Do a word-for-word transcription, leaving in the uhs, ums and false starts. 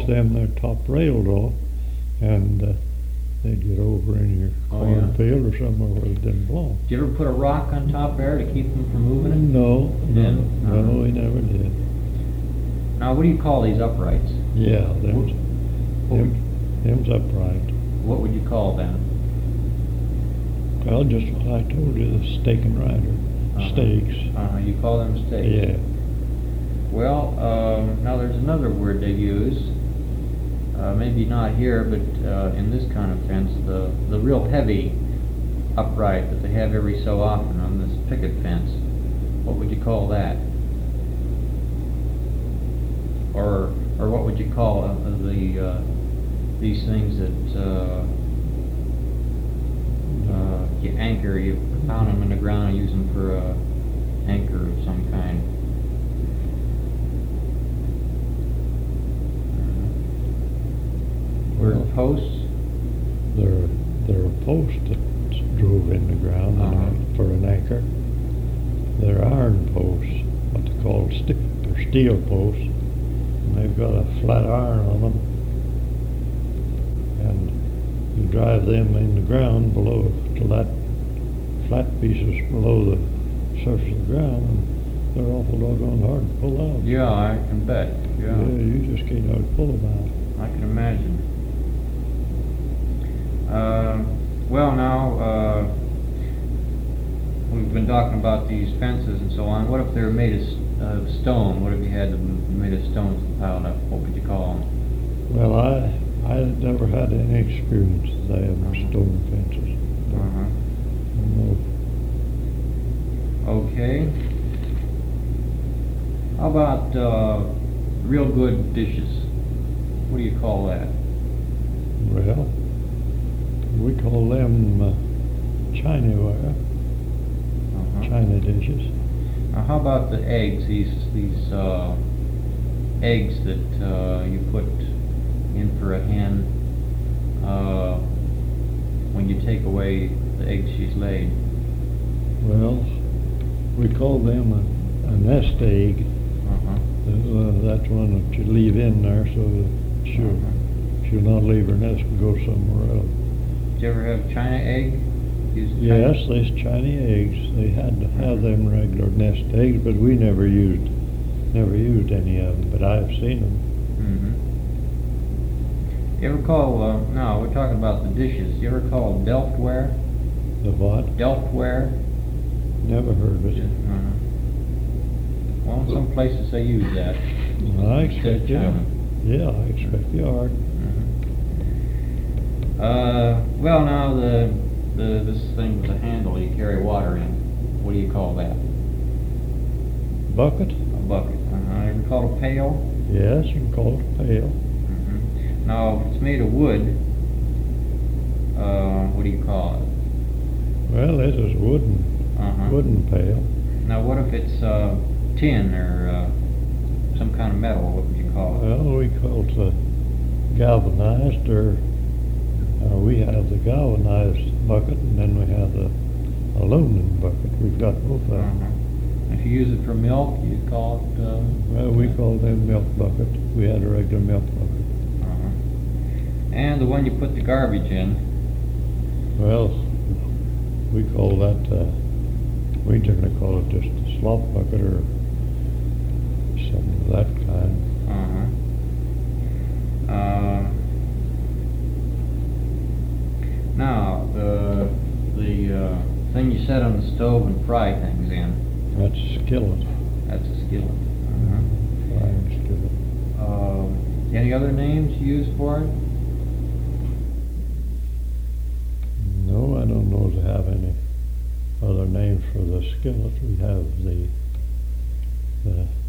fix them their top rails off, and uh, they'd get over in your Oh, yeah. cornfield or somewhere where it didn't blow. Did you ever put a rock on top there to keep them from moving it? No, no, Didn't? no, Uh-huh. we never did. Now, what do you call these uprights? Yeah, them's, What would, them, them's upright. what would you call them? Well, just what I told you, the stake and rider, Uh-huh. stakes. Uh, you call them stakes? Yeah. Well, um, now there's another word they use, uh, maybe not here, but uh, in this kind of fence, the, the real heavy upright that they have every so often on this picket fence. What would you call that? Or or what would you call uh, the uh, these things that uh, uh, you anchor, you pound them in the ground and use them for a anchor of some kind? Word Well, posts? They're, they're a post that's drove in the ground and Uh-huh. a- for an anchor. They're iron posts, what they call sti- they're steel posts, and they've got a flat iron on them. And you drive them in the ground below, to that flat pieces below the surface of the ground, and they're awful doggone hard to pull out. Yeah, I can bet. Yeah, Yeah, you just can't hardly pull them out. I can imagine. Uh, well, now, uh, we've been talking about these fences and so on. What if they're made of s- of stone? What if you had them made of stones piled up? What would you call them? Well, I, I never had any experience with them Uh-huh. stone fences. Uh-huh. No. Okay. How about uh, real good dishes? What do you call that? Well, we call them uh, Chinaware, Uh-huh. China dishes. Now, how about the eggs? These these uh, eggs that uh, you put in for a hen uh, when you take away the eggs she's laid. Well, we call them a, a nest egg. Uh-huh. Uh, that's one that you leave in there so that she'll, Uh-huh. she'll not leave her nest and go somewhere else. Did you ever have China egg? Use China- Yes, these China eggs, they had to have them regular nest eggs, but we never used, never used any of them, but I've seen them. Mm-hmm. You ever call, uh, no, we're talking about the dishes. You ever call Delftware? The what? Delftware? Never heard of it. Uh-huh. Well, in some places they use that. I expect you. China. Yeah, I expect you are. Mhm. Uh, well, now the the this thing with the handle you carry water in. What do you call that? Bucket? A bucket. Uh-huh. Ever called a pail? Yes, you can call it a pail. Mhm. Now, if it's made of wood, uh, what do you call it? Well, this is wooden, Uh-huh. wooden pail. Now, what if it's uh, tin or uh, some kind of metal? What would you call it? Well, we call it uh, galvanized, or uh, we have the galvanized bucket, and then we have the aluminum bucket. We've got both of them. Uh-huh. If you use it for milk, you call it. Uh, Well, we call them milk bucket. We had a regular milk bucket. uh-huh. And the one you put the garbage in. Well, we call that, uh, we generally call it just a slop bucket or something of that kind. Uh-huh. Uh, now, the the uh, thing you set on the stove and fry things in, That's a skillet, that's a skillet. Uh-huh. frying skillet. Um, any other names you use for it? No, I don't know to have any other names for the skillet. We have the, the